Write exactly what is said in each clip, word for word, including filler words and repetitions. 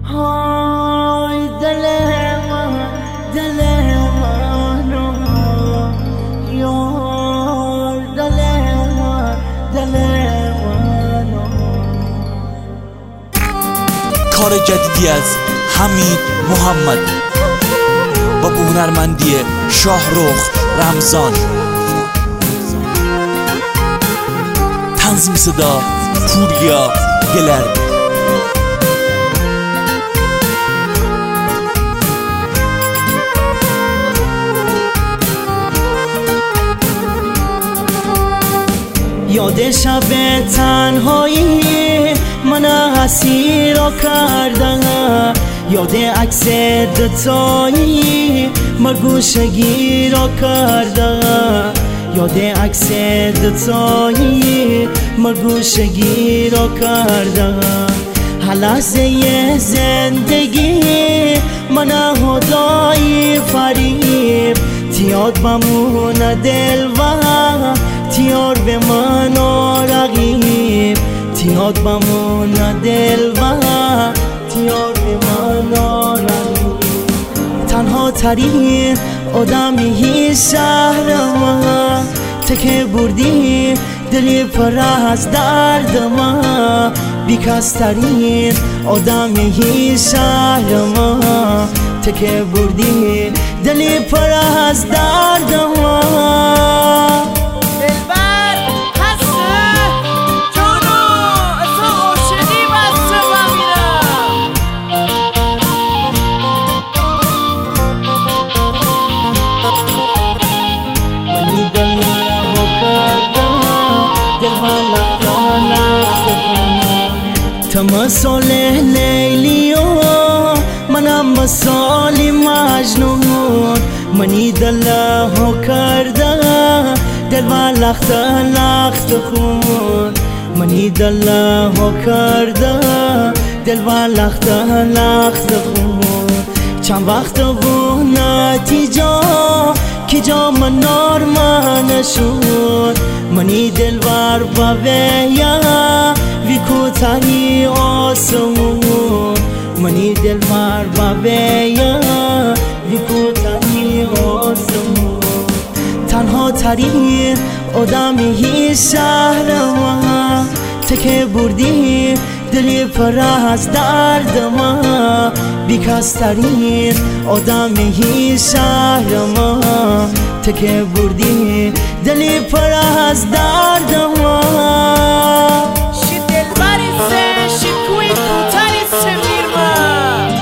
های دل من دل منو یار دل من دل منو. کار جدیدی از حمید محمد با هنرمندی شاهرخ رمضان. تنظیم صدا پوریا گلر. یاد شب تنهایی من اسیر را کردم، یاد عکس دوتایی مرگوشگی را کردم، یاد عکس دوتایی مرگوشگی را کردم. هر لحظه زندگی من هدای فریب تیاد بمونه دل و تیار به من رقیب، تیاد بمونه دل و تیار به من رقیب. تنها ترین آدمی شهر من تکه بردی دلی پر از درد من، بیکس ترین آدمی شهر من تکه بردی دلی پر از درد من. تمثال لیلی و منم مثال مجنون، منی دل ها کرده دل و لخت لخت خون، منی دل ها کرده دل و لخت لخت خون. چند وقت و نتیجه که جا من نارمن شد، منی دل بر بویا وی کوتاهی آسمون، منی دل بر بویا وی کوتاهی آسمون. تنها ترین آدمی شهر من تکه بردی دلی پر از درد من، بیکس ترین آدمی شهر من تکه بردی دلی پر از درد من. شی دلبری سه شی کوی کوتری سمیر من.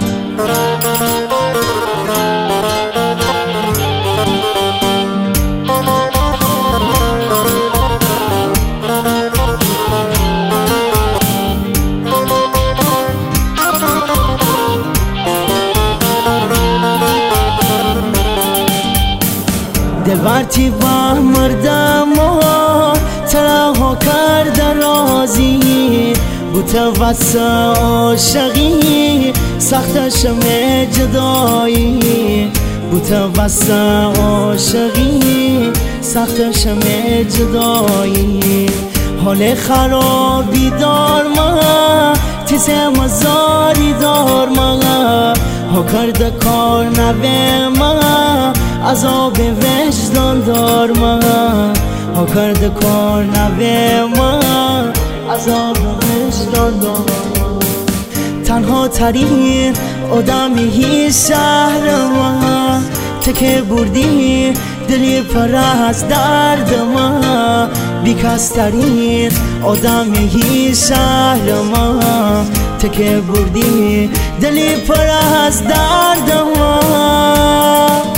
دلبرتی با مردم و ترها کرده رازی، بوته واسه عاشقی سخت شمه جدایی، بوته واسه عاشقی سخت شمه جدایی. حال خرابی دار من تیز مزاری دار من، ها کرده کار نبه من عذاب وجدان دار من، ها کرده کار نبه من عذاب وجدان دار من. تنها ترین آدمی شهر من تکه بردی دلی پر از درد من، بیکس ترین آدمی شهر من تکه بردی دلی پر از درد من.